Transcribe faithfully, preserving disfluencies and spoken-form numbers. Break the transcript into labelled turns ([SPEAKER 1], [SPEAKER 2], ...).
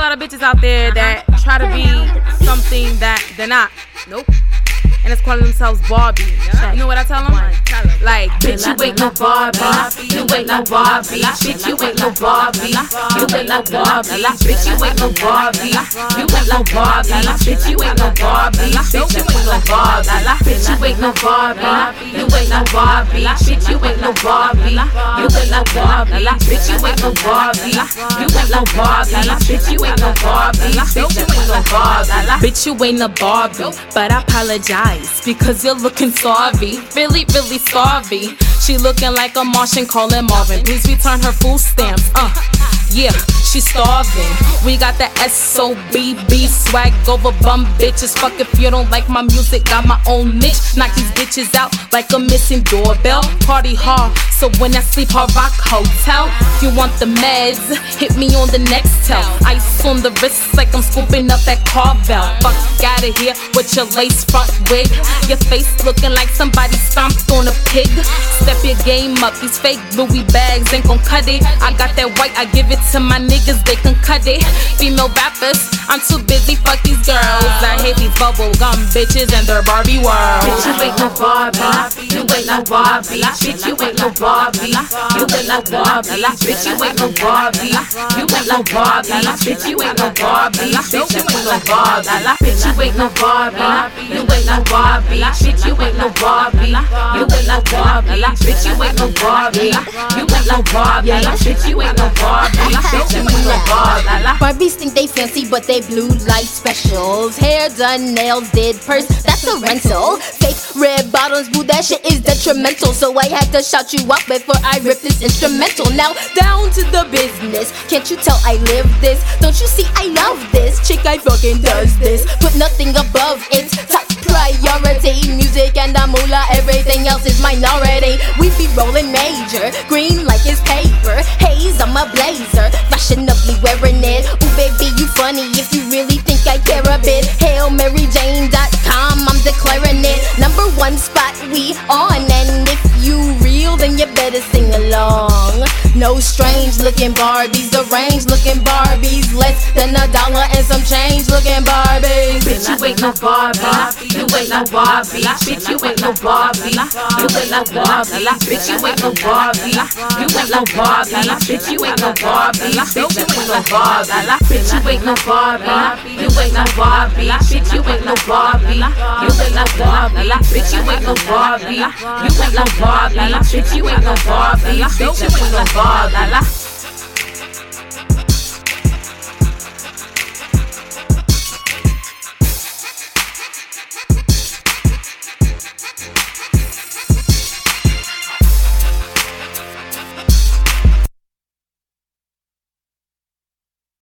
[SPEAKER 1] lot of bitches out there that try to be something that they're not. Nope. And it's calling themselves Barbie. Yeah. You know what I tell them? Like, bitch, you ain't no Barbie. You ain't no Barbie. Bitch, you ain't no Barbie. You ain't no Barbie. Bitch, you ain't no Barbie. You ain't no Barbie. Bitch, you ain't no Barbie. Bitch, you ain't no Barbie. Bitch, you ain't no Barbie. You ain't no Barbie. Bitch, you ain't no Barbie. You ain't no Barbie. Bitch, you ain't no Barbie. You ain't no Barbie. Bitch, you ain't no Barbie. Bitch, you ain't no Barbie.
[SPEAKER 2] Bitch, you ain't a Barbie, but I apologize because you're looking sorry, really, really sorry. She looking like a Martian calling Marvin. Please return her food stamps. Uh, yeah, she's starving. We got the S O B B swag over bum bitches. Fuck if you don't like my music, got my own niche. Knock these bitches out like a missing doorbell. Party hard, so when I sleep, hard rock hotel. If you want the meds, hit me on the next tel. Ice on the wrist like I'm scooping up that Carvel. Fuck outta here with your lace front wig. Your face looking like somebody stomped on a pig. Step your game up, these fake Louis bags ain't gon' cut it. I got that white, I give it to my niggas, they can cut it. Female rappers, I'm too busy, fuck these girls. I hate these bubble gum bitches and their Barbie world.
[SPEAKER 1] Bitch, you ain't no Barbie. You ain't no Barbie. Bitch, you ain't no Barbie. You ain't no Barbie. Bitch, you ain't no Barbie. You ain't no Barbie. Bitch, you ain't no Barbie. Bitch, you ain't no Barbie. Bitch, you ain't no Barbie. You ain't no Barbie. Bitch, you ain't no Barbie. You ain't no Barbie. Bitch, you ain't no Barbie. You ain't no Barbie. Bitch, you ain't no Barbie. Bitch, you ain't no Barbie.
[SPEAKER 3] Barbies think they fancy, but they blue light specials. Hair done, nails did, purse, that's a rental. Fake red bottoms, boo, that shit is detrimental. So I had to shout you out before I rip this instrumental. Now down to the business. Can't you tell I live this? Don't you see I love this? Chick, I fucking does this. Put nothing above it. Top priority, music and the moolah, everything else is minority. We be rolling major, green like it's paper. Haze, I'm a blazer, fashionably wearing it. Ooh baby, you funny if you really think I care a bit. Hail Mary Jane dot com, I'm declaring it. Number one spot we on, and if you real then you better sing along. No strange looking Barbies, deranged looking Barbies, less than a dollar and some change looking Barbies.
[SPEAKER 1] Bitch, you ain't no Barbie. You ain't no Barbie. Bitch, you ain't no Barbie. You ain't no Barbie. Bitch, you ain't no Barbie. You ain't no Barbie. Bitch, you ain't no Barbie. Bitch, you ain't no Barbie. Bitch, you ain't no Barbie. You ain't no Barbie. Bitch, you ain't no Barbie. You ain't no Barbie. Bitch, you ain't no Barbie. You ain't no Barbie. Bitch, you ain't no Barbie. Bitch, you ain't no Barbie.